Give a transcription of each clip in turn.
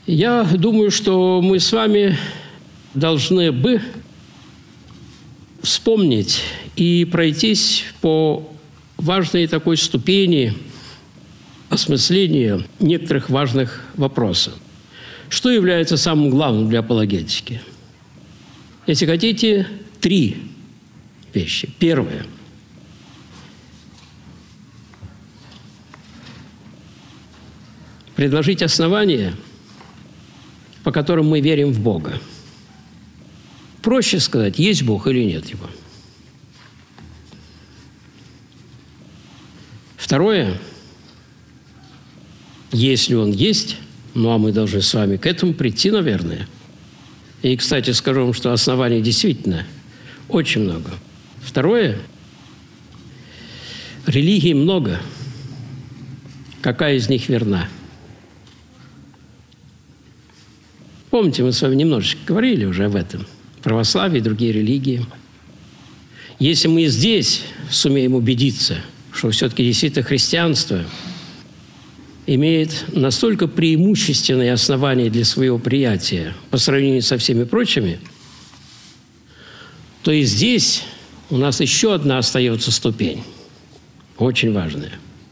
Я думаю, что мы с вами должны бы вспомнить и пройтись по важной такой ступени осмысления некоторых важных вопросов. Что является самым главным для апологетики? Если хотите, 3 вещи. Первое. Предложить основания, по которым мы верим в Бога. Проще сказать, есть Бог или нет Его. Второе. Если Он есть, ну а мы должны с вами к этому прийти, наверное. И, кстати, скажу вам, что оснований действительно очень много. Второе. Религий много. Какая из них верна? Помните, мы с вами немножечко говорили уже об этом. Православие и другие религии. Если мы здесь сумеем убедиться, что все-таки действительно христианство имеет настолько преимущественные основания для своего приятия по сравнению со всеми прочими, то и здесь у нас еще одна остается ступень, очень важная.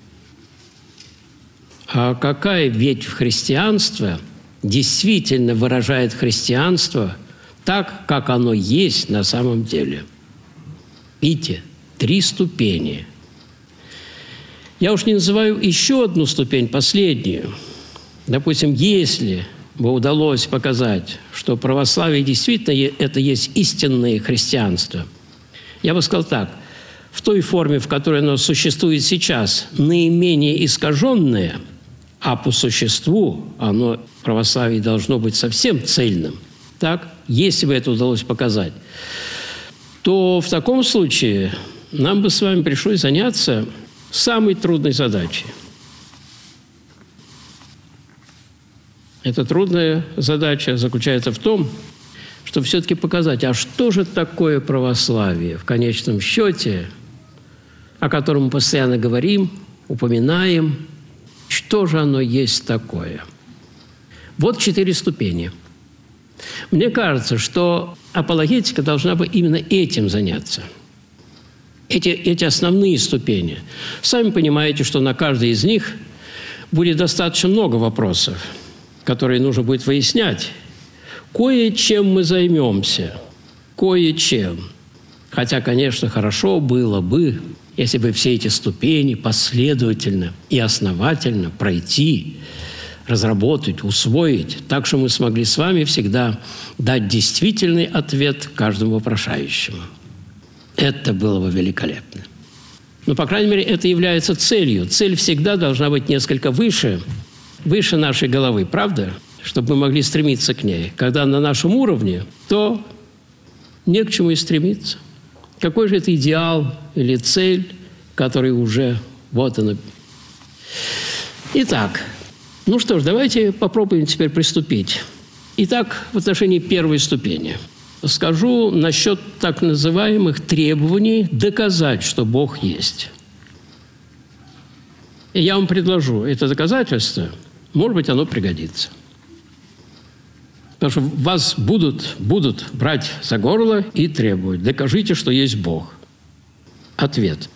А какая ветвь христианства действительно выражает христианство так, как оно есть на самом деле? Видите, 3 ступени. Я уж не называю еще одну ступень, последнюю. Допустим, если бы удалось показать, что православие действительно это есть истинное христианство, я бы сказал так: в той форме, в которой оно существует сейчас, наименее искаженное, а по существу оно, православие, должно быть совсем цельным. Так, если бы это удалось показать, то в таком случае нам бы с вами пришлось заняться самой трудной задачей. Эта трудная задача заключается в том, чтобы все-таки показать, а что же такое православие в конечном счете, о котором мы постоянно говорим, упоминаем, что же оно есть такое. Вот 4 ступени. Мне кажется, что апологетика должна бы именно этим заняться. Эти основные ступени. Сами понимаете, что на каждой из них будет достаточно много вопросов, которые нужно будет выяснять. Кое-чем мы займемся. Кое-чем. Хотя, конечно, хорошо было бы, если бы все эти ступени последовательно и основательно пройти, разработать, усвоить, так что мы смогли с вами всегда дать действительный ответ каждому вопрошающему. Это было бы великолепно. Но, по крайней мере, это является целью. Цель всегда должна быть несколько выше нашей головы, правда? Чтобы мы могли стремиться к ней. Когда на нашем уровне, то не к чему и стремиться. Какой же это идеал или цель, который уже вот она. Итак, ну что ж, давайте попробуем теперь приступить. Итак, в отношении первой ступени скажу насчет так называемых требований доказать, что Бог есть. И я вам предложу это доказательство, может быть, оно пригодится. Потому что вас будут брать за горло и требовать: докажите, что есть Бог. Ответ.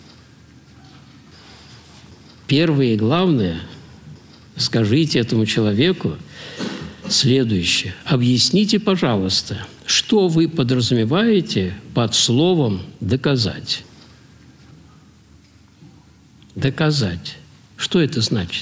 Первое и главное, скажите этому человеку следующее. Объясните, пожалуйста, что вы подразумеваете под словом «доказать». Доказать. Что это значит?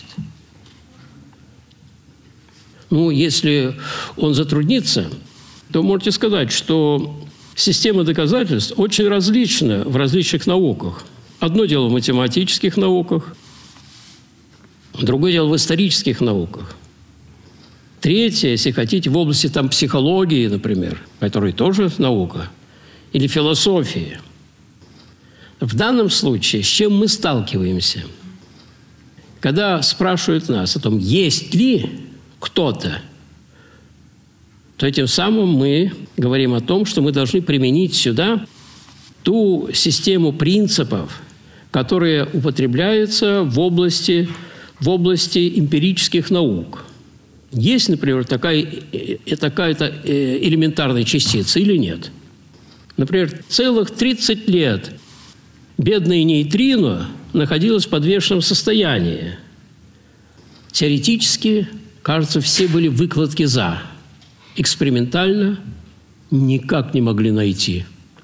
Ну, если он затруднится, то можете сказать, что система доказательств очень различна в различных науках. Одно дело в математических науках, другое дело в исторических науках. Третье, если хотите, в области психологии, например, которая тоже наука, или философии. В данном случае с чем мы сталкиваемся? Когда спрашивают нас о том, есть ли кто-то, то этим самым мы говорим о том, что мы должны применить сюда ту систему принципов, которые употребляются в области эмпирических наук. есть, например, такая-то элементарная частица или нет. Например, целых 30 лет бедное нейтрино находилось в подвешенном состоянии. Теоретически, кажется, все были выкладки «за». Экспериментально никак не могли найти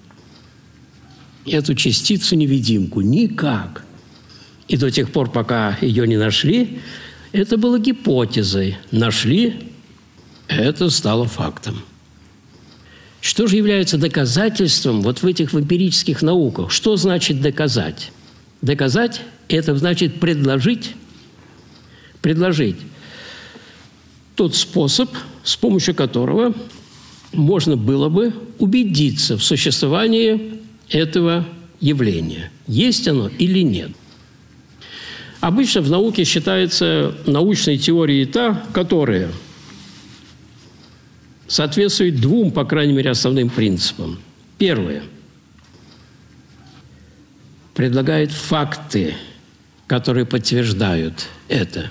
эту частицу-невидимку. Никак. И до тех пор, пока ее не нашли, это было гипотезой. Нашли – это стало фактом. Что же является доказательством вот в этих эмпирических науках? Что значит доказать? Доказать – это значит предложить тот способ, с помощью которого можно было бы убедиться в существовании этого явления. Есть оно или нет. Обычно в науке считается научной теорией та, которая соответствует двум, по крайней мере, основным принципам. Первое. Предлагает факты, которые подтверждают это.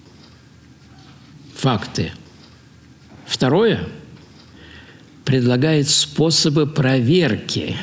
Факты. Второе. Предлагает способы проверки.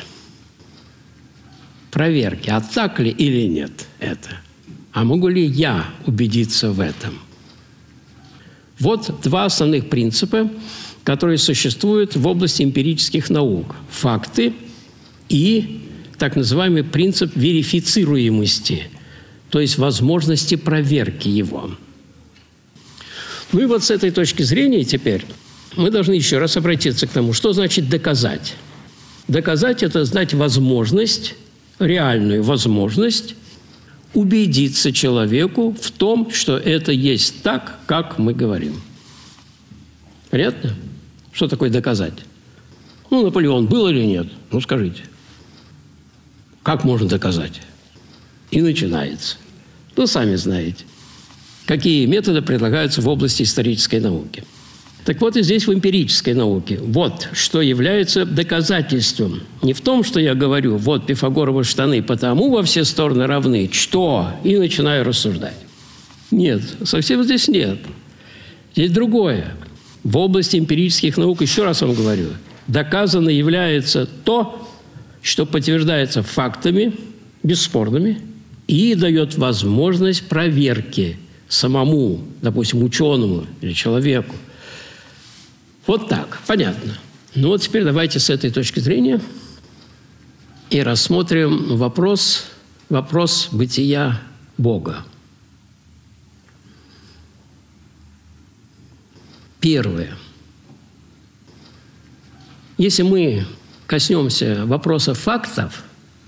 Проверки, а так ли или нет это. А могу ли я убедиться в этом? Вот два основных принципа, которые существуют в области эмпирических наук. Факты и так называемый принцип верифицируемости, то есть возможности проверки его. Ну и вот с этой точки зрения теперь мы должны еще раз обратиться к тому, что значит доказать. Доказать – это дать возможность, реальную возможность убедиться человеку в том, что это есть так, как мы говорим. Понятно? Что такое доказать? Ну, Наполеон был или нет? Ну, скажите. Как можно доказать? И начинается. Ну, сами знаете, какие методы предлагаются в области исторической науки. Так вот и здесь в эмпирической науке. Вот что является доказательством. Не в том, что я говорю, вот Пифагоровы штаны потому во все стороны равны, что, и начинаю рассуждать. Нет, совсем здесь нет. Здесь другое. В области эмпирических наук, еще раз вам говорю, доказано является то, что подтверждается фактами, бесспорными, и дает возможность проверки самому, допустим, ученому или человеку. Вот так, понятно. Ну вот теперь давайте с этой точки зрения и рассмотрим вопрос бытия Бога. Первое. Если мы коснемся вопроса фактов,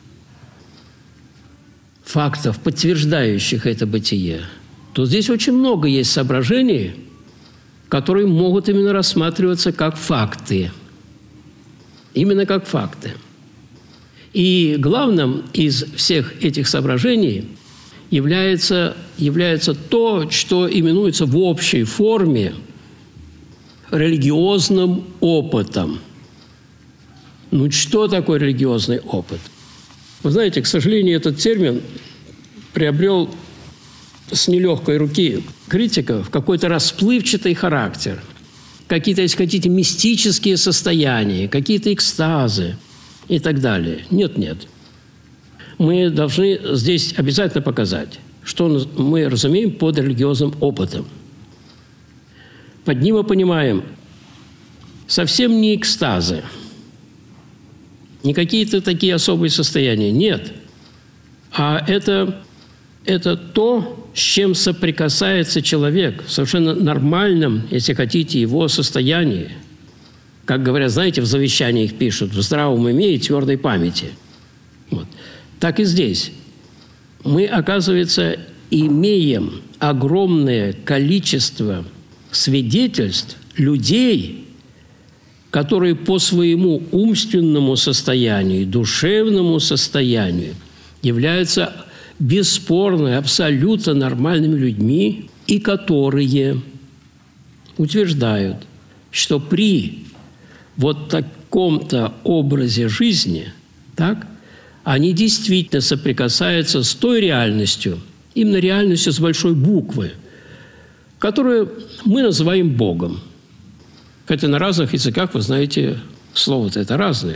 подтверждающих это бытие, то здесь очень много есть соображений, которые могут именно рассматриваться как факты. Именно как факты. И главным из всех этих соображений является то, что именуется в общей форме религиозным опытом. Ну, что такое религиозный опыт? Вы знаете, к сожалению, этот термин приобрел с нелегкой руки критиков какой-то расплывчатый характер. Какие-то, если хотите, мистические состояния, какие-то экстазы и так далее. Нет. Мы должны здесь обязательно показать, что мы разумеем под религиозным опытом. Под ним мы понимаем совсем не экстазы, не какие-то такие особые состояния. Нет. А это то, с чем соприкасается человек в совершенно нормальном, если хотите, его состоянии. Как говорят, знаете, в завещаниях пишут, в здравом уме и твердой памяти. Вот. Так и здесь. Мы, оказывается, имеем огромное количество свидетельств людей, которые по своему умственному состоянию, душевному состоянию являются бесспорно, абсолютно нормальными людьми, и которые утверждают, что при вот таком-то образе жизни, так, они действительно соприкасаются с той реальностью, именно реальностью с большой буквы, которую мы называем Богом. Хотя на разных языках, вы знаете, слово-то это разное.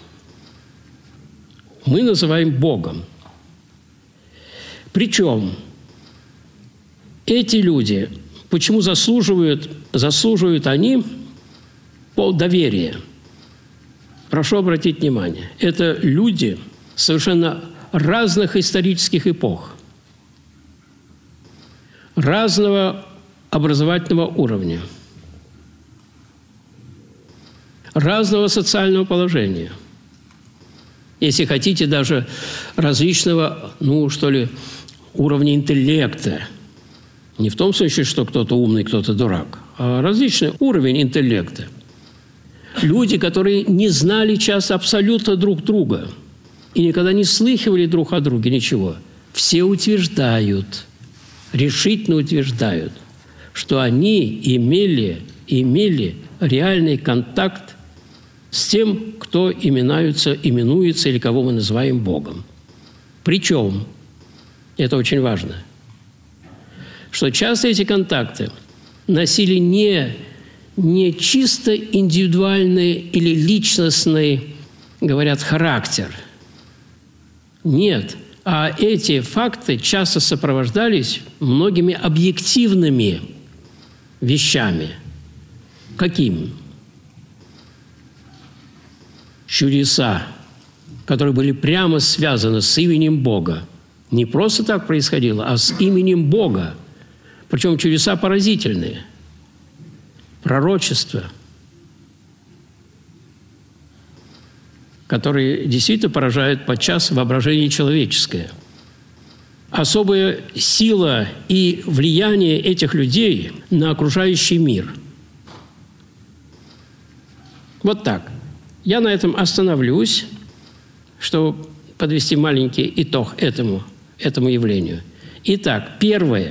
Мы называем Богом. Причем эти люди, почему заслуживают они доверия? Прошу обратить внимание, это люди совершенно разных исторических эпох, разного образовательного уровня, разного социального положения, если хотите, даже различного, уровня интеллекта. Не в том случае, что кто-то умный, кто-то дурак, а различный уровень интеллекта. Люди, которые не знали часто абсолютно друг друга и никогда не слыхивали друг о друге ничего, все утверждают, решительно утверждают, что они имели реальный контакт с тем, кто именуется или кого мы называем Богом. Причем, это очень важно, что часто эти контакты носили не чисто индивидуальный или личностный, говорят, характер. Нет, а эти факты часто сопровождались многими объективными вещами. Какими? Чудеса, которые были прямо связаны с именем Бога. Не просто так происходило, а с именем Бога. Причем чудеса поразительные. Пророчества, которые действительно поражают подчас воображение человеческое. Особая сила и влияние этих людей на окружающий мир. Вот так. Я на этом остановлюсь, чтобы подвести маленький итог этому явлению. Итак, первое.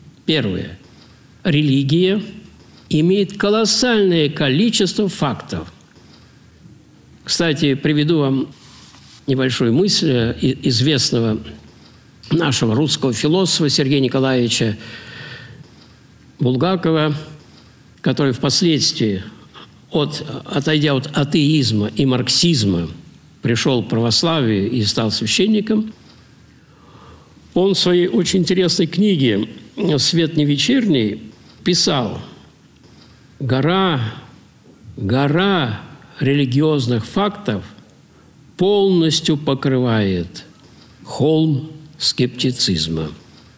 Религия имеет колоссальное количество фактов. Кстати, приведу вам небольшую мысль известного нашего русского философа Сергея Николаевича Булгакова, который впоследствии, отойдя от атеизма и марксизма, пришел к православию и стал священником. Он в своей очень интересной книге «Свет не вечерний» писал: гора религиозных фактов полностью покрывает холм скептицизма.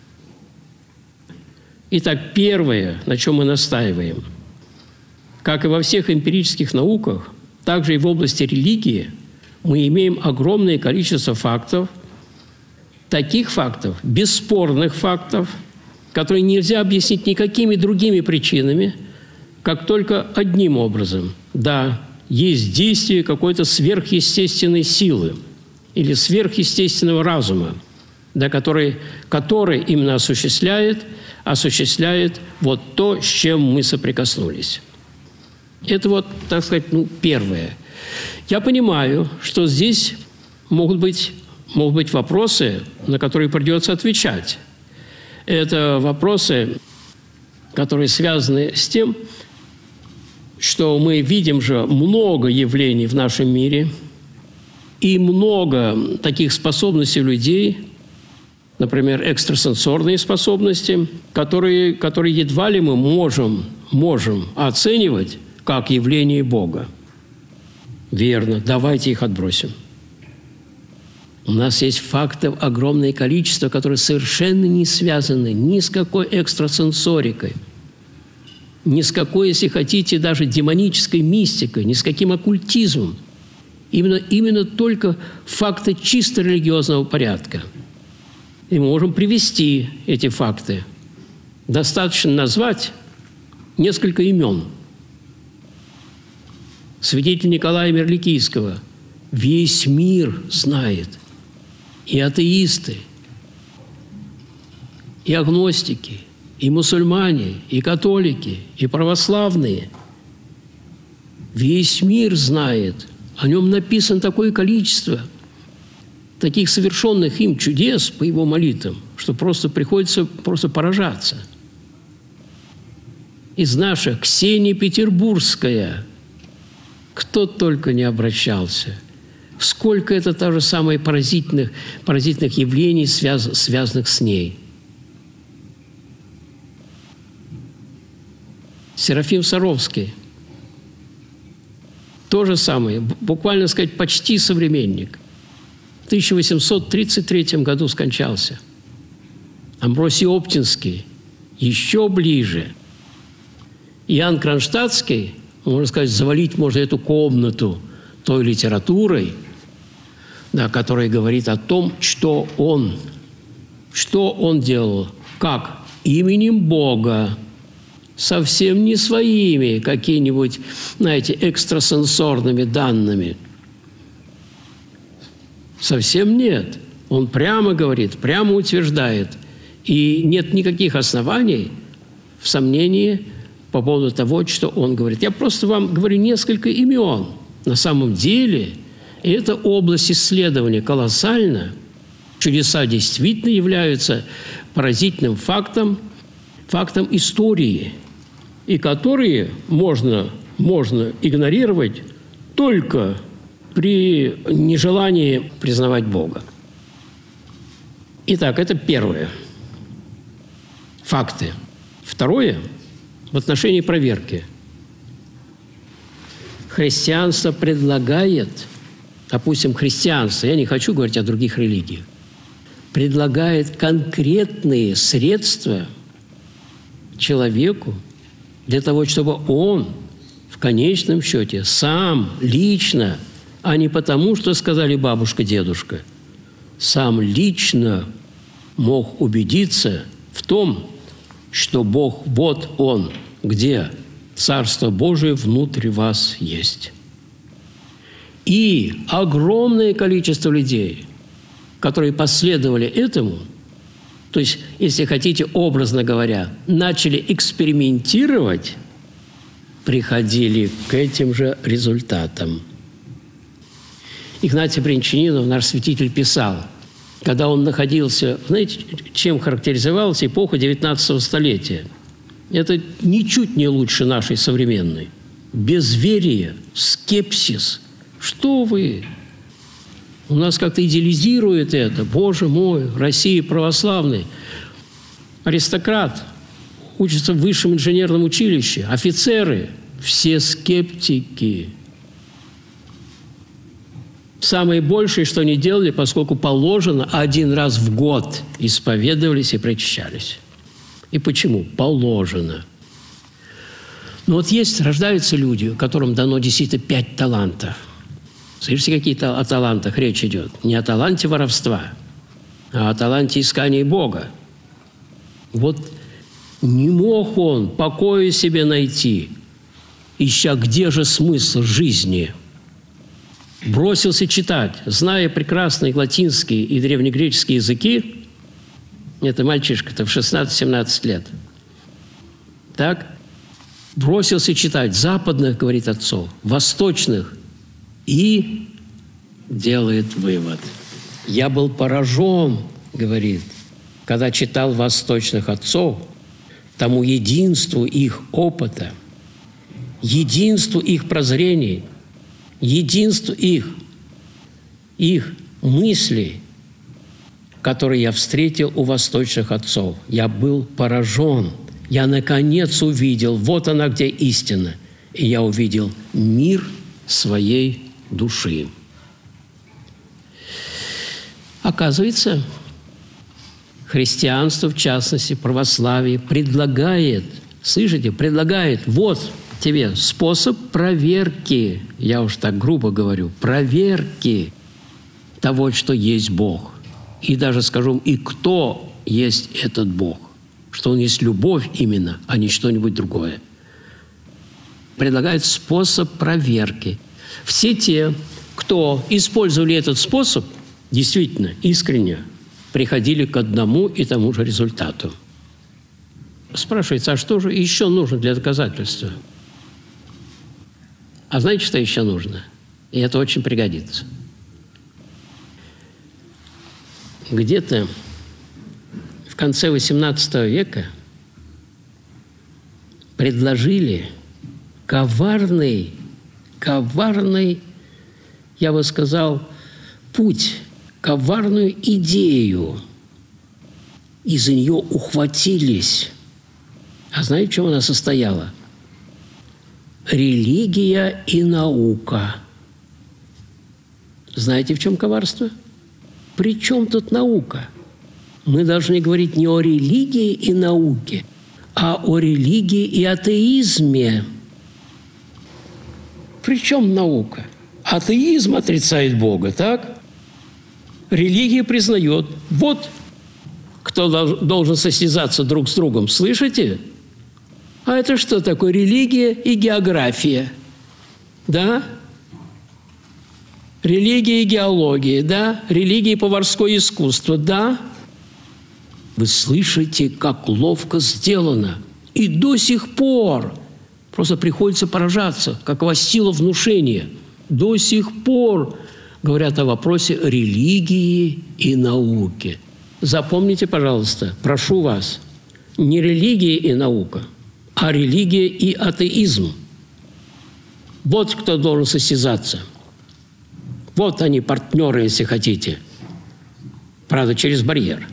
Итак, первое, на чем мы настаиваем, как и во всех эмпирических науках, также и в области религии мы имеем огромное количество фактов, таких фактов, бесспорных фактов, которые нельзя объяснить никакими другими причинами, как только одним образом. Да, есть действие какой-то сверхъестественной силы или сверхъестественного разума, да, который именно осуществляет вот то, с чем мы соприкоснулись. Это вот, так сказать, первое. Я понимаю, что здесь могут быть вопросы, на которые придется отвечать. Это вопросы, которые связаны с тем, что мы видим же много явлений в нашем мире и много таких способностей людей, например, экстрасенсорные способности, которые едва ли мы можем оценивать как явление Бога. Верно, давайте их отбросим. У нас есть фактов огромное количество, которые совершенно не связаны ни с какой экстрасенсорикой, ни с какой, если хотите, даже демонической мистикой, ни с каким оккультизмом. Именно только факты чисто религиозного порядка. И мы можем привести эти факты. Достаточно назвать несколько имен. Святитель Николая Мерликийского весь мир знает. И атеисты, и агностики, и мусульмане, и католики, и православные. Весь мир знает. О нем написано такое количество таких совершенных им чудес по его молитвам, что просто приходится поражаться. из наших, Ксения Петербургская. Кто только не обращался. Сколько это то же самое поразительных явлений, связанных с ней. Серафим Саровский. То же самое, буквально сказать, почти современник. В 1833 году скончался. Амвросий Оптинский еще ближе. Иоанн Кронштадтский, можно сказать, завалить можно эту комнату той литературой, да, которая говорит о том, что он делал, как именем Бога, совсем не своими какими-нибудь, знаете, экстрасенсорными данными. Совсем нет. Он прямо говорит, прямо утверждает. И нет никаких оснований в сомнении по поводу того, что он говорит. Я просто вам говорю несколько имен. На самом деле эта область исследования колоссальна. Чудеса действительно являются поразительным фактом истории, и которые можно игнорировать только при нежелании признавать Бога. Итак, это первое. Факты. Второе – в отношении проверки. Христианство предлагает, допустим, христианство, я не хочу говорить о других религиях, предлагает конкретные средства человеку для того, чтобы он в конечном счете сам лично, а не потому, что сказали бабушка, дедушка, сам лично мог убедиться в том, что Бог, вот Он, где Царство Божие внутри вас есть. И огромное количество людей, которые последовали этому, то есть, если хотите, образно говоря, начали экспериментировать, приходили к этим же результатам. Игнатий Брянчанинов, наш святитель, писал, когда он находился, знаете, чем характеризовалась эпоха 19 столетия? Это ничуть не лучше нашей современной. Безверие, скепсис. Что вы? У нас как-то идеализирует это. Боже мой, Россия православный. Аристократ учится в высшем инженерном училище. Офицеры – все скептики. Самое большее, что они делали, поскольку положено, один раз в год исповедовались и причащались. И почему? Положено. Но вот рождаются люди, которым дано действительно 5 талантов. Слышите, какие-то о талантах речь идет? Не о таланте воровства, а о таланте искания Бога. Вот не мог он покоя себе найти, ища, где же смысл жизни. Бросился читать, зная прекрасные латинские и древнегреческие языки. Это мальчишка-то в 16-17 лет. Так? Бросился читать западных, говорит отцов, восточных. И делает вывод. Я был поражен, говорит, когда читал восточных отцов, тому единству их опыта, единству их прозрений, единству их мыслей, которые я встретил у восточных отцов. Я был поражен. Я, наконец, увидел, вот она, где истина. И я увидел мир своей души. Оказывается, христианство, в частности, православие, предлагает, слышите, предлагает, вот тебе способ проверки, я уж так грубо говорю, проверки того, что есть Бог. И даже скажу, и кто есть этот Бог. Что Он есть любовь именно, а не что-нибудь другое. Предлагает способ проверки. Все те, кто использовали этот способ, действительно, искренне, приходили к одному и тому же результату. Спрашивается, а что же еще нужно для доказательства? А знаете, что еще нужно? И это очень пригодится. Где-то в конце XVIII века предложили коварный, я бы сказал, путь, коварную идею. И за нее ухватились. А знаете, в чем она состояла? Религия и наука. Знаете, в чем коварство? При чем тут наука? Мы должны говорить не о религии и науке, а о религии и атеизме. При чем наука? Атеизм отрицает Бога, так? Религия признает. Вот кто должен состязаться друг с другом. Слышите? А это что такое? Религия и география. Да? Религия и геология. Да? Религия и поварское искусство. Да? Вы слышите, как ловко сделано. И до сих пор просто приходится поражаться, какова сила внушения. До сих пор говорят о вопросе религии и науки. Запомните, пожалуйста, прошу вас, не религия и наука, а религия и атеизм. Вот кто должен состязаться. Вот они, партнеры, если хотите. Правда, через барьер.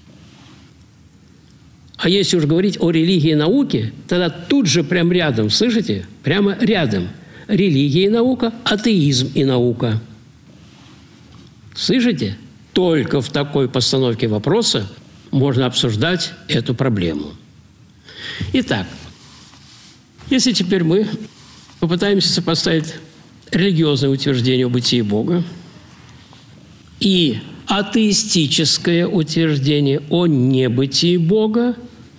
А если уж говорить о религии и науке, тогда тут же прямо рядом, слышите? Прямо рядом. Религия и наука, атеизм и наука. Слышите? Только в такой постановке вопроса можно обсуждать эту проблему. Итак, если теперь мы попытаемся сопоставить религиозное утверждение о бытии Бога и атеистическое утверждение о небытии Бога,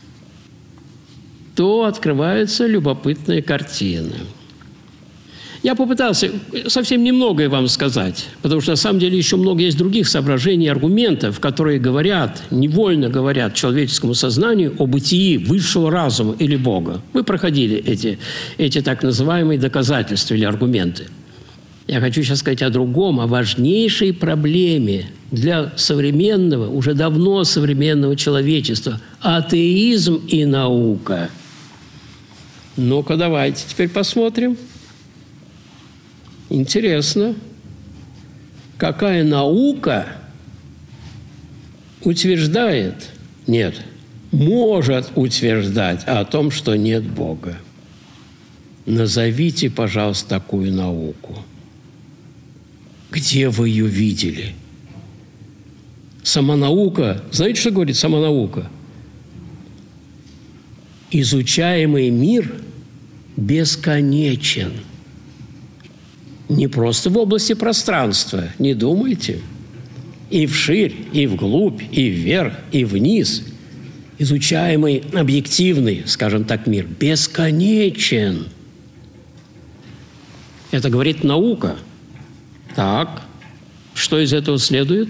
то открывается любопытная картина. Я попытался совсем немногое вам сказать, потому что на самом деле еще много есть других соображений и аргументов, которые говорят, невольно говорят человеческому сознанию о бытии высшего разума или Бога. Вы проходили эти так называемые доказательства или аргументы. Я хочу сейчас сказать о другом, о важнейшей проблеме для современного, уже давно современного человечества – атеизм и наука. Ну-ка, давайте теперь посмотрим. Интересно, какая наука утверждает, нет, может утверждать о том, что нет Бога. Назовите, пожалуйста, такую науку. Где вы ее видели? Самонаука, знаете, что говорит самонаука? Изучаемый мир бесконечен. Не просто в области пространства, не думайте. И вширь, и вглубь, и вверх, и вниз. Изучаемый объективный, скажем так, мир бесконечен. Это говорит наука. Так, что из этого следует?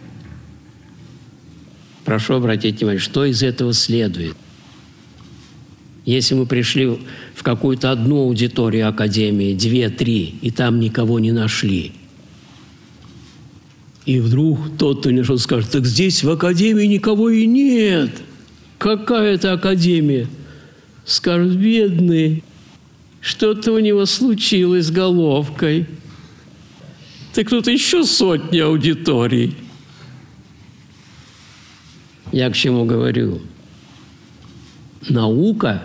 Прошу обратить внимание, что из этого следует? Если мы пришли в какую-то одну аудиторию академии, 2-3, и там никого не нашли, и вдруг тот-то или что скажет, так здесь в академии никого и нет. Какая это академия? Скажут, бедный, что-то у него случилось с головкой. Так тут еще сотни аудиторий. Я к чему говорю? Наука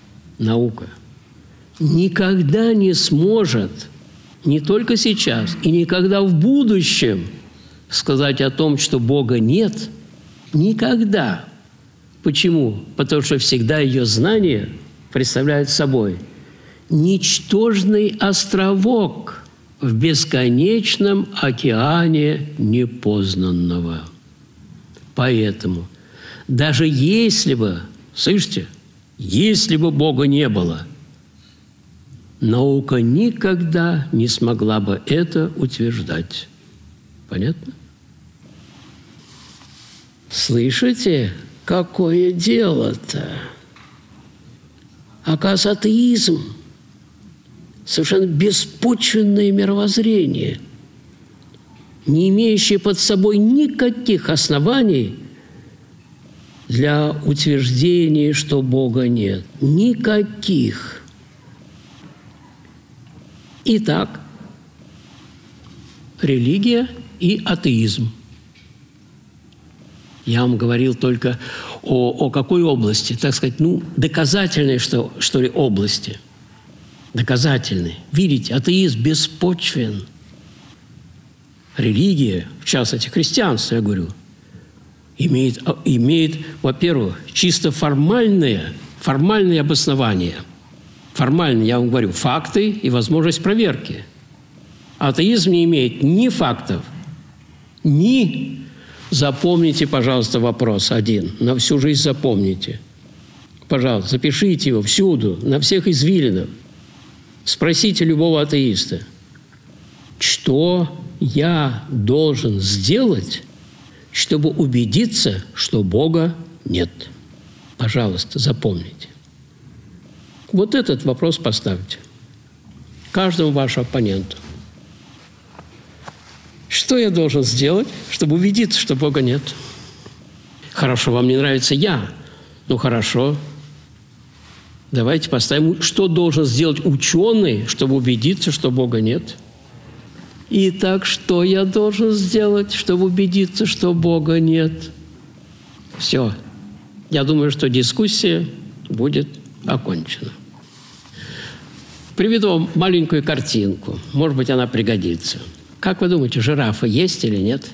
никогда не сможет, не только сейчас, и никогда в будущем сказать о том, что Бога нет. Никогда. Почему? Потому что всегда ее знание представляет собой ничтожный островок в бесконечном океане непознанного. Поэтому даже если бы, слышите, если бы Бога не было, наука никогда не смогла бы это утверждать. Понятно? Слышите, какое дело-то? Оказывается, атеизм – совершенно беспочвенное мировоззрение, не имеющее под собой никаких оснований для утверждения, что Бога нет. Никаких. Итак, религия и атеизм. Я вам говорил только о какой области, так сказать, доказательной, что ли, области. Доказательной. Видите, атеизм беспочвен. Религия, в частности, христианство, я говорю, имеет, во-первых, чисто формальное обоснование. Формально, я вам говорю, факты и возможность проверки. Атеизм не имеет ни фактов, ни... Запомните, пожалуйста, вопрос один. На всю жизнь запомните. Пожалуйста, запишите его всюду, на всех извилинах. Спросите любого атеиста, что я должен сделать, чтобы убедиться, что Бога нет? Пожалуйста, запомните. Вот этот вопрос поставьте каждому вашему оппоненту. Что я должен сделать, чтобы убедиться, что Бога нет? Хорошо, вам не нравится я. Ну, хорошо. Давайте поставим, что должен сделать ученый, чтобы убедиться, что Бога нет? Итак, что я должен сделать, чтобы убедиться, что Бога нет? Все. Я думаю, что дискуссия будет окончена. Приведу вам маленькую картинку. Может быть, она пригодится. Как вы думаете, жирафа есть или нет?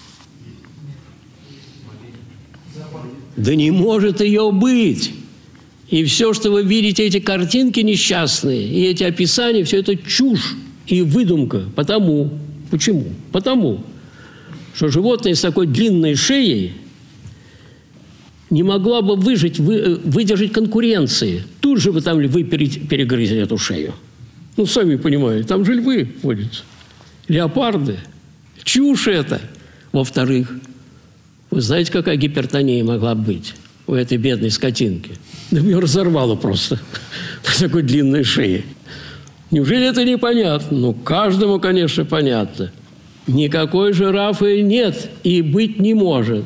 Да не может ее быть! И все, что вы видите, эти картинки несчастные, и эти описания, все это чушь и выдумка. Почему? Потому, что животное с такой длинной шеей не могло бы выдержать конкуренции. Тут же бы там львы перегрызли эту шею. Ну, сами понимаете, там же львы водятся. Леопарды. Чушь это. Во-вторых, вы знаете, какая гипертония могла быть у этой бедной скотинки? Да ее разорвало просто по такой длинной шее. Неужели это непонятно? Ну, каждому, конечно, понятно. Никакой жирафы нет и быть не может.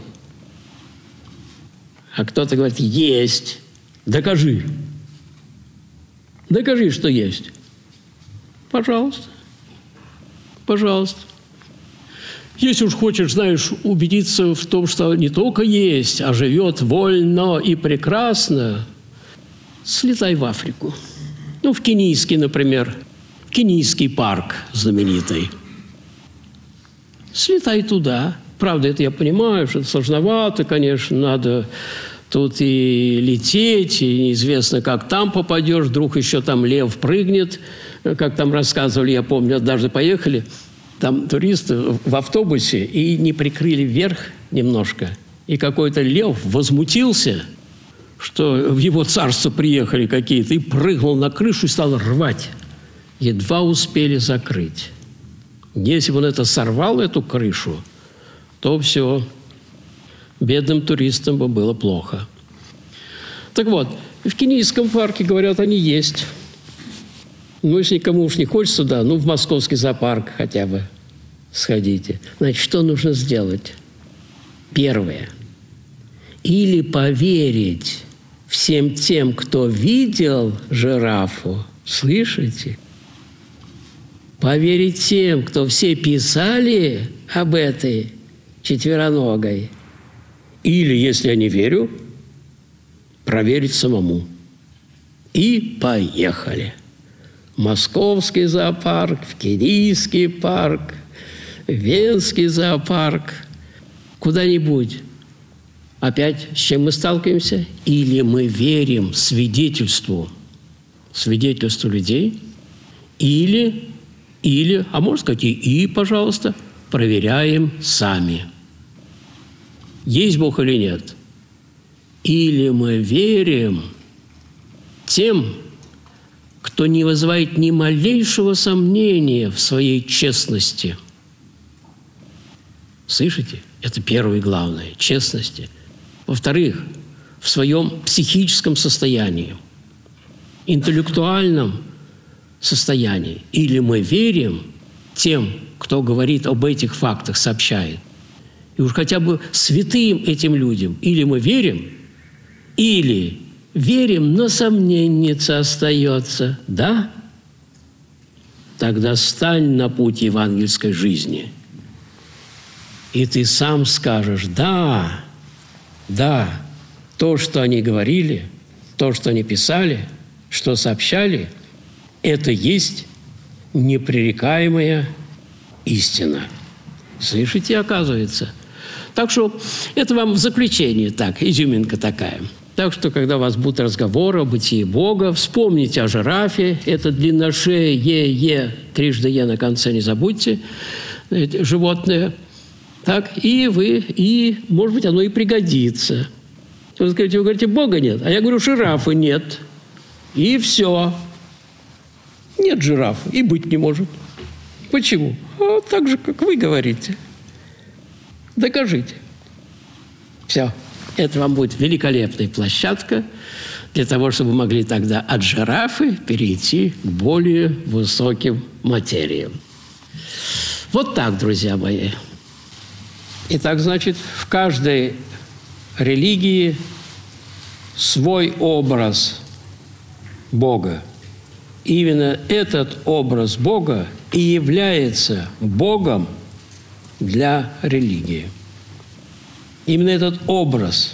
А кто-то говорит, есть. Докажи. Докажи, что есть. Пожалуйста. Пожалуйста. Если уж хочешь, знаешь, убедиться в том, что не только есть, а живет вольно и прекрасно, слетай в Африку. Ну, в Кенийский, например. Кенийский парк знаменитый. Слетай туда. Правда, это я понимаю, что это сложновато, конечно, надо тут и лететь, и неизвестно, как там попадешь, вдруг еще там лев прыгнет. Как там рассказывали, я помню, однажды поехали, там туристы в автобусе и не прикрыли вверх немножко. И какой-то лев возмутился, что в его царство приехали какие-то, и прыгнул на крышу и стал рвать. Едва успели закрыть. Если бы он это сорвал, эту крышу, то все, бедным туристам бы было плохо. Так вот, в Кенийском парке, говорят, они есть. Ну, если никому уж не хочется туда, в Московский зоопарк хотя бы сходите. Значит, что нужно сделать? Первое. Или поверить всем тем, кто видел жирафу. Слышите? Поверить тем, кто все писали об этой четвероногой. Или, если я не верю, проверить самому. И поехали. Московский зоопарк, в Кенийский парк, Венский зоопарк, куда-нибудь. Опять с чем мы сталкиваемся? Или мы верим свидетельству людей, или, а можно сказать и, пожалуйста, проверяем сами. Есть Бог или нет? Или мы верим тем, кто не вызывает ни малейшего сомнения в своей честности. Слышите? Это первое и главное – честности. Во-вторых, в своем психическом состоянии, интеллектуальном состоянии. Или мы верим тем, кто говорит об этих фактах, сообщает. И уж хотя бы святым этим людям. Или мы верим, Или верим, но сомненница остается, да? Тогда стань на путь евангельской жизни. И ты сам скажешь: да, да, то, что они говорили, то, что они писали, что сообщали, это есть непререкаемая истина. Слышите, оказывается? Так что это вам в заключение так, изюминка такая. Так что, когда у вас будут разговоры о бытии Бога, вспомните о жирафе, это длинношее, трижды Е на конце, не забудьте, животное. Так, и, может быть, оно и пригодится. Вы говорите, Бога нет, а я говорю, жирафы нет. И все. Нет жираф, и быть не может. Почему? Так же, как вы говорите. Докажите. Все. Это вам будет великолепная площадка для того, чтобы вы могли тогда от жирафы перейти к более высоким материям. Вот так, друзья мои. Итак, значит, в каждой религии свой образ Бога. Именно этот образ Бога и является Богом для религии. Именно этот образ.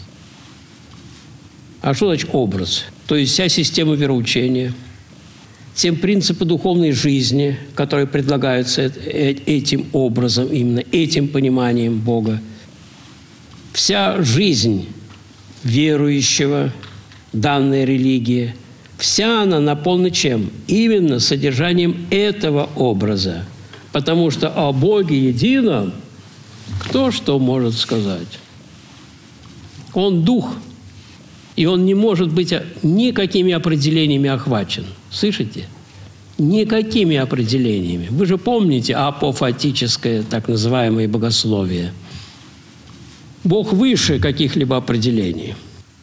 А что значит образ? То есть вся система вероучения, те принципы духовной жизни, которые предлагаются этим образом, именно этим пониманием Бога. Вся жизнь верующего, данной религии, вся она наполнена чем? Именно содержанием этого образа. Потому что о Боге едином кто что может сказать? Он дух, и он не может быть никакими определениями охвачен. Слышите? Никакими определениями. Вы же помните апофатическое, так называемое богословие. Бог выше каких-либо определений.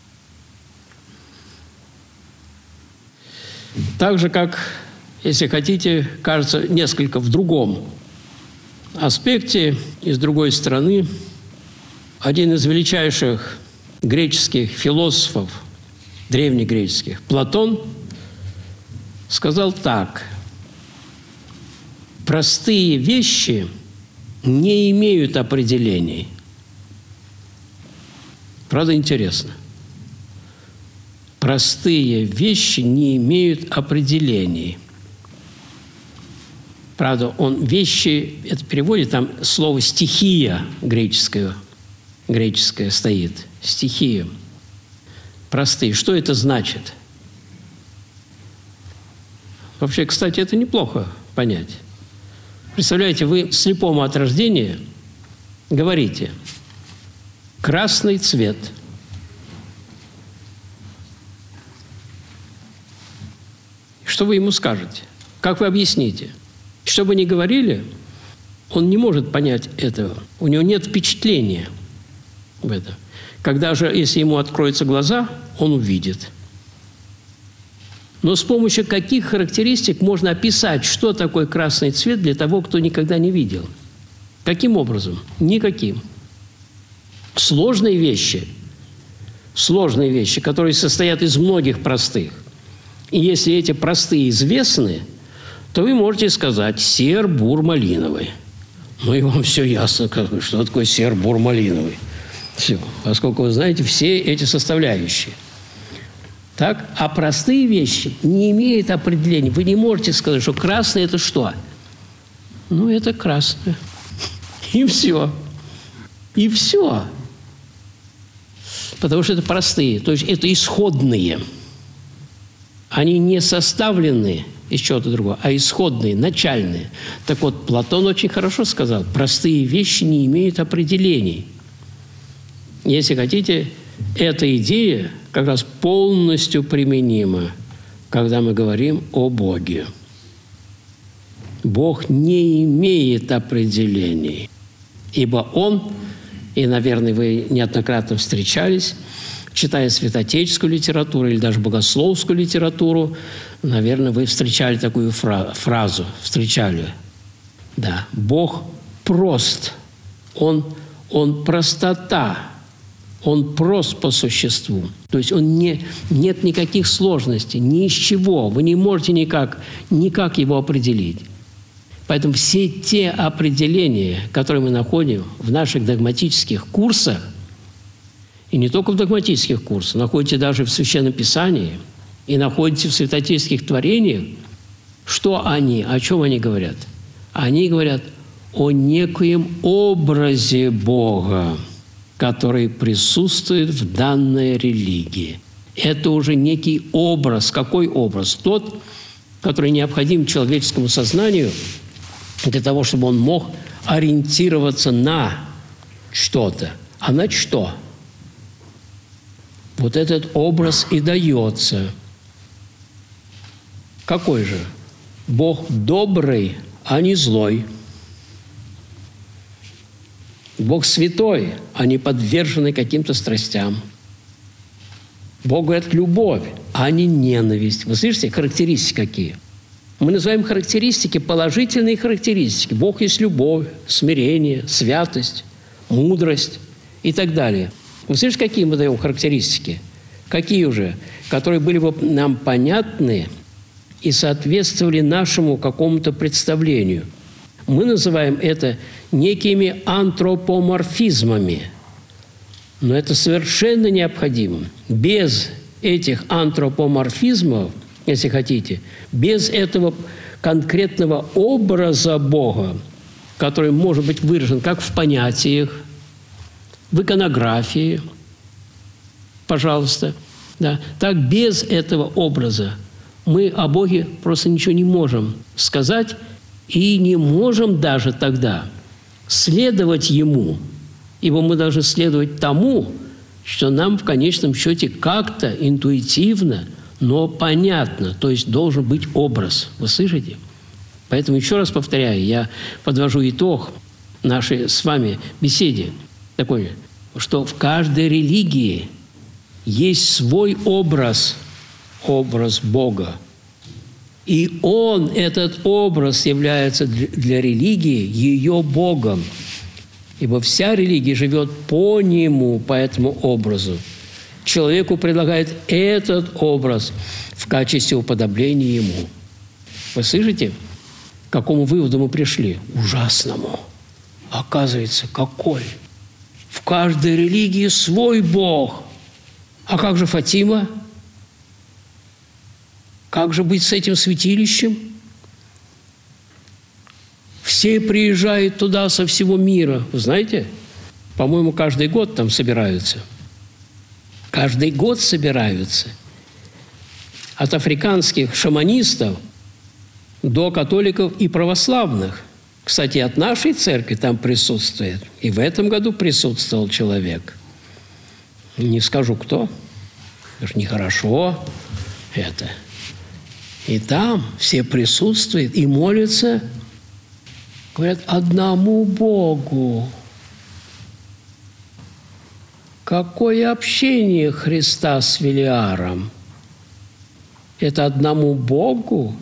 Так же, как, если хотите, кажется, несколько в другом аспекте и с другой стороны, один из величайших греческих философов, древнегреческих, Платон, сказал так: простые вещи не имеют определений. Правда, интересно. Простые вещи не имеют определений. Правда, он вещи, это переводит, там слово «стихия» греческое стоит. Стихия. Простые. Что это значит? Вообще, кстати, это неплохо понять. Представляете, вы слепому от рождения говорите: красный цвет. Что вы ему скажете? Как вы объясните? Что бы ни говорили, он не может понять этого. У него нет впечатления в этом. Когда же, если ему откроются глаза, он увидит. Но с помощью каких характеристик можно описать, что такое красный цвет для того, кто никогда не видел? Каким образом? Никаким. Сложные вещи, которые состоят из многих простых. И если эти простые известны, то вы можете сказать серо-бур-малиновый. Ну и вам все ясно, что такое серо-бур-малиновый. Все, поскольку вы знаете все эти составляющие. Так? А простые вещи не имеют определения. Вы не можете сказать, что красное – это что? Ну, это красное. И все. И все. Потому что это простые, то есть это исходные. Они не составлены из чего-то другого, а исходные, начальные. Так вот, Платон очень хорошо сказал: простые вещи не имеют определений. Если хотите, эта идея как раз полностью применима, когда мы говорим о Боге. Бог не имеет определений, ибо Он, и, наверное, вы неоднократно встречались, читая святоотеческую литературу или даже богословскую литературу, наверное, вы встречали такую фразу. Встречали. Да. Бог прост. Он простота. Он прост по существу. То есть нет никаких сложностей, ни из чего. Вы не можете никак его определить. Поэтому все те определения, которые мы находим в наших догматических курсах, и не только в догматических курсах, находите даже в Священном Писании и находите в святотейских творениях, что они, о чем они говорят? Они говорят о некоем образе Бога, который присутствует в данной религии. Это уже некий образ. Какой образ? Тот, который необходим человеческому сознанию для того, чтобы он мог ориентироваться на что-то. А на что? Вот этот образ и дается. Какой же? Бог добрый, а не злой. Бог святой, а не подверженный каким-то страстям. Бог, говорит, любовь, а не ненависть. Вы слышите, характеристики какие? Мы называем характеристики, положительные характеристики. Бог есть любовь, смирение, святость, мудрость и так далее. Вы слышите, какие мы даем характеристики? Какие уже? Которые были бы нам понятны и соответствовали нашему какому-то представлению. Мы называем это некими антропоморфизмами. Но это совершенно необходимо. Без этих антропоморфизмов, если хотите, без этого конкретного образа Бога, который может быть выражен как в понятиях, в иконографии, пожалуйста, да, так без этого образа мы о Боге просто ничего не можем сказать и не можем даже тогда следовать Ему, ибо мы должны следовать тому, что нам в конечном счете как-то интуитивно, но понятно, то есть должен быть образ. Вы слышите? Поэтому еще раз повторяю, я подвожу итог нашей с вами беседе такой, что в каждой религии есть свой образ Бога. И Он, этот образ, является для религии ее Богом. Ибо вся религия живет по Нему, по этому образу. Человеку предлагает этот образ в качестве уподобления Ему. Вы слышите, к какому выводу мы пришли? Ужасному. Оказывается, какой? В каждой религии свой Бог. А как же Фатима? Как же быть с этим святилищем? Все приезжают туда со всего мира. Вы знаете? По-моему, каждый год там собираются. Каждый год собираются. От африканских шаманистов до католиков и православных. Кстати, от нашей церкви там присутствует. И в этом году присутствовал человек. Не скажу, кто. Это же нехорошо это. И там все присутствуют и молятся, говорят, одному Богу. Какое общение Христа с Велиаром? Это одному Богу?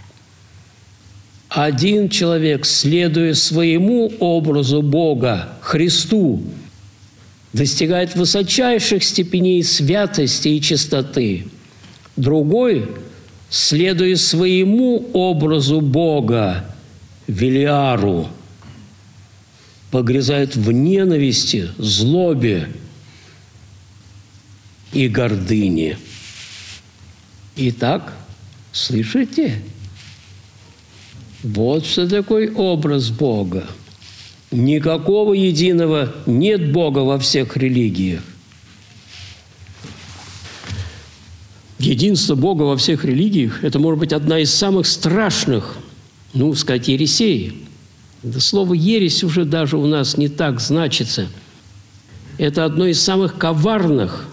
Один человек, следуя своему образу Бога, Христу, достигает высочайших степеней святости и чистоты. Другой, следуя своему образу Бога, Велиару, погрязает в ненависти, злобе и гордыне. Итак, слышите? Вот что такое образ Бога. Никакого единого нет Бога во всех религиях. Единство Бога во всех религиях – это, может быть, одна из самых страшных, сказать, ересей. Это слово «ересь» уже даже у нас не так значится. Это одна из самых коварных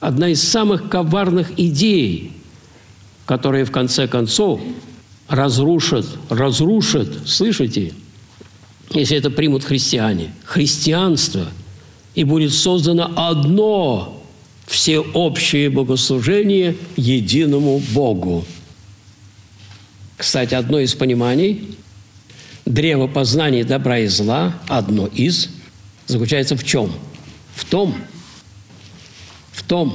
идей, которые, в конце концов, разрушат, слышите, если это примут христиане, христианство, и будет создано одно всеобщее богослужение единому Богу. Кстати, одно из пониманий древа познания добра и зла, одно из, заключается в чем? В том, том,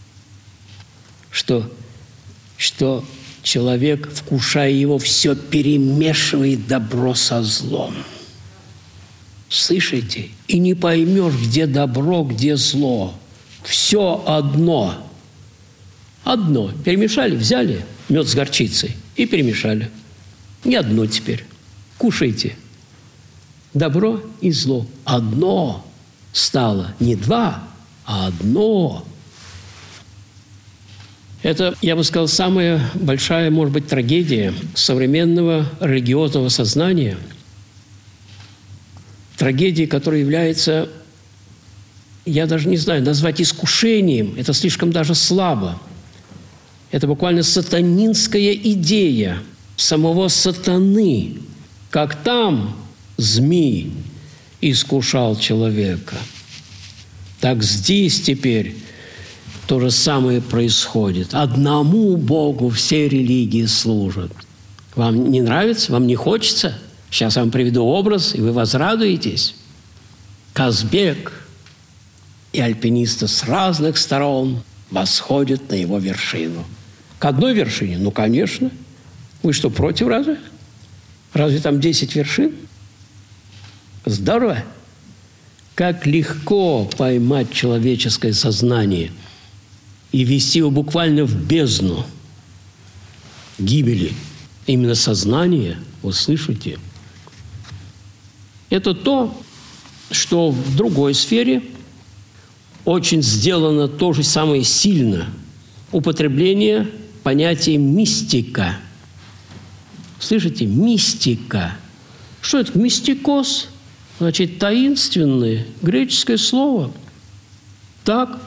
что человек, вкушая его, все перемешивает добро со злом. Слышите? И не поймешь, где добро, где зло. Все одно. Одно. Перемешали, взяли мед с горчицей и перемешали. Не одно теперь. Кушайте. Добро и зло. Одно стало. Не два, а одно. Это, я бы сказал, самая большая, может быть, трагедия современного религиозного сознания. Трагедия, которая является, я даже не знаю, назвать искушением, это слишком даже слабо. Это буквально сатанинская идея самого сатаны, как там змей искушал человека. Так здесь теперь то же самое происходит. Одному Богу все религии служат. Вам не нравится? Вам не хочется? Сейчас я вам приведу образ, и вы возрадуетесь. Казбек и альпинисты с разных сторон восходят на его вершину. К одной вершине? Ну, конечно. Вы что, против разве? Разве там 10 вершин? Здорово. Как легко поймать человеческое сознание и ввести его буквально в бездну гибели. Именно сознание, вы слышите? Это то, что в другой сфере очень сделано то же самое сильно. Употребление понятия мистика. Слышите? Мистика. Что это? Мистикос. Значит, таинственное греческое слово. Так.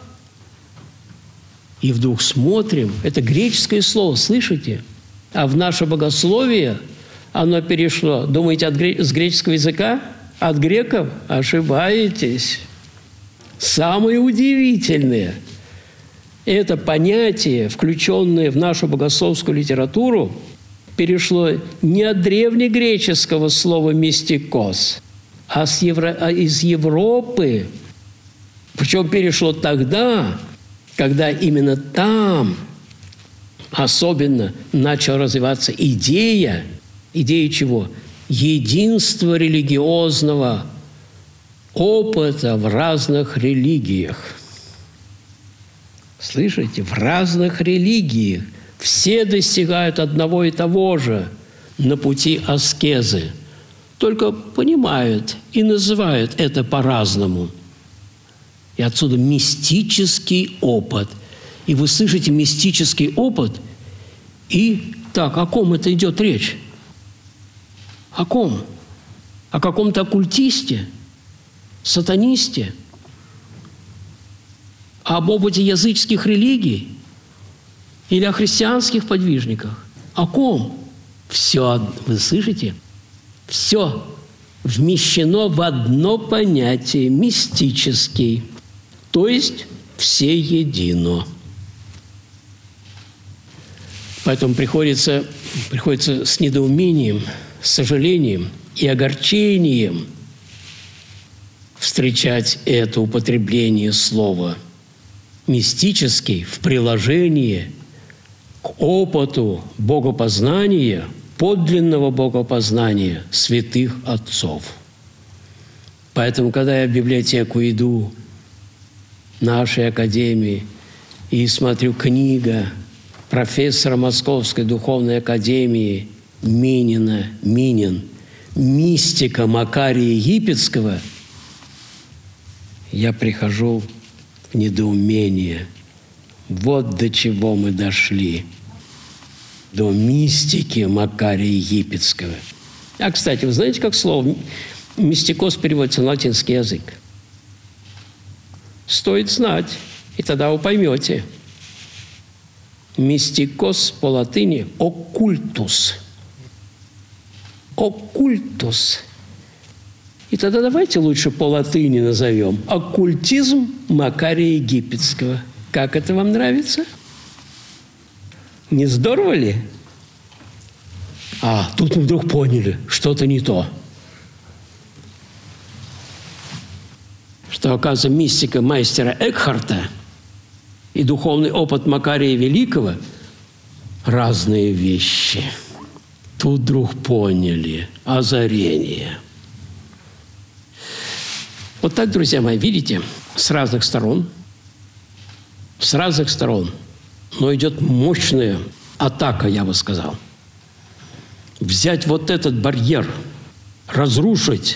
И вдруг смотрим, это греческое слово, слышите? А в наше богословие оно перешло, думаете, с греческого языка? От греков? Ошибаетесь. Самое удивительное – это понятие, включенное в нашу богословскую литературу, перешло не от древнегреческого слова «мистикос», а из Европы. Причем перешло тогда, когда именно там особенно начала развиваться идея чего? Единства религиозного опыта в разных религиях. Слышите? В разных религиях все достигают одного и того же на пути аскезы. Только понимают и называют это по-разному. И отсюда мистический опыт. И вы слышите мистический опыт, и так, о ком это идет речь? О ком? О каком-то оккультисте? Сатанисте? Об опыте языческих религий? Или о христианских подвижниках? О ком? Все, вы слышите? Все вмещено в одно понятие – мистический. То есть все едино. Поэтому приходится с недоумением, с сожалением и огорчением встречать это употребление слова «мистический» в приложении к опыту богопознания, подлинного богопознания святых отцов. Поэтому, когда я в библиотеку иду нашей академии и смотрю книга профессора Московской духовной академии Минин «Мистика Макария Египетского», я прихожу в недоумение. Вот до чего мы дошли. До мистики Макария Египетского. А, кстати, вы знаете, как слово «мистикос» переводится на латинский язык? Стоит знать, и тогда вы поймете. Мистикос по латыни – оккультус. Оккультус. И тогда давайте лучше по латыни назовем. Оккультизм Макария Египетского. Как это вам нравится? Не здорово ли? А, тут мы вдруг поняли, что-то не то. Что, оказывается, мистика мастера Экхарта и духовный опыт Макария Великого – разные вещи. Тут вдруг поняли озарение. Вот так, друзья мои, видите, с разных сторон, но идет мощная атака, я бы сказал. Взять вот этот барьер, разрушить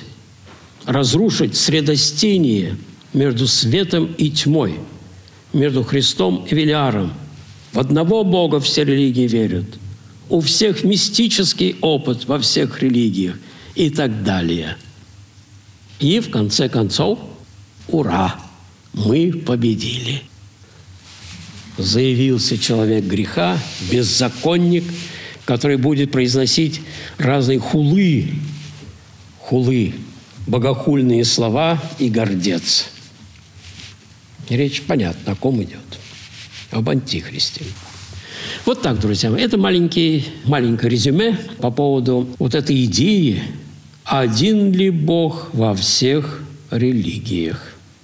средостение между светом и тьмой, между Христом и Велиаром. В одного Бога все религии верят. У всех мистический опыт во всех религиях и так далее. И в конце концов, ура, мы победили. Заявился человек греха, беззаконник, который будет произносить разные хулы, богохульные слова и гордец. Речь понятна, о ком идет. Об антихристе. Вот так, друзья мои. Это маленькое резюме по поводу вот этой идеи «Один ли Бог во всех религиях?».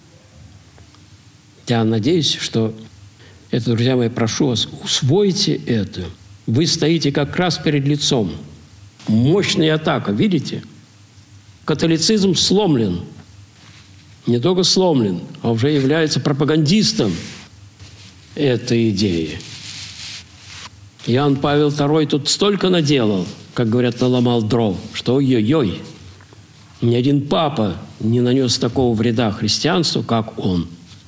Я надеюсь, что это, друзья мои, прошу вас, усвойте это. Вы стоите как раз перед лицом. Мощная атака, видите? Католицизм сломлен. Не только сломлен, а уже является пропагандистом этой идеи. Иоанн Павел II тут столько наделал, как говорят, наломал дров, что ой-ой-ой, ни один папа не нанес такого вреда христианству, как он.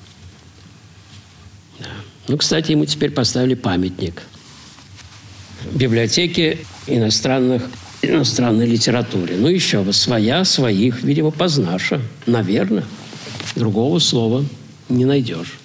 Да. Ну, кстати, ему теперь поставили памятник в библиотеке иностранной литературе. Ну, еще бы, своих, видимо, познаша. Наверное. Другого слова не найдешь.